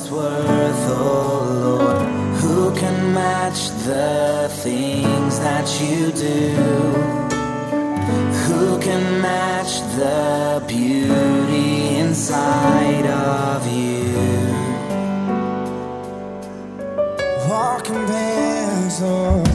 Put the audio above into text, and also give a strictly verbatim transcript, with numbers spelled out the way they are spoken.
its worth, oh Lord. Who can match the things that you do? Who can match the beauty inside of you? What compares, oh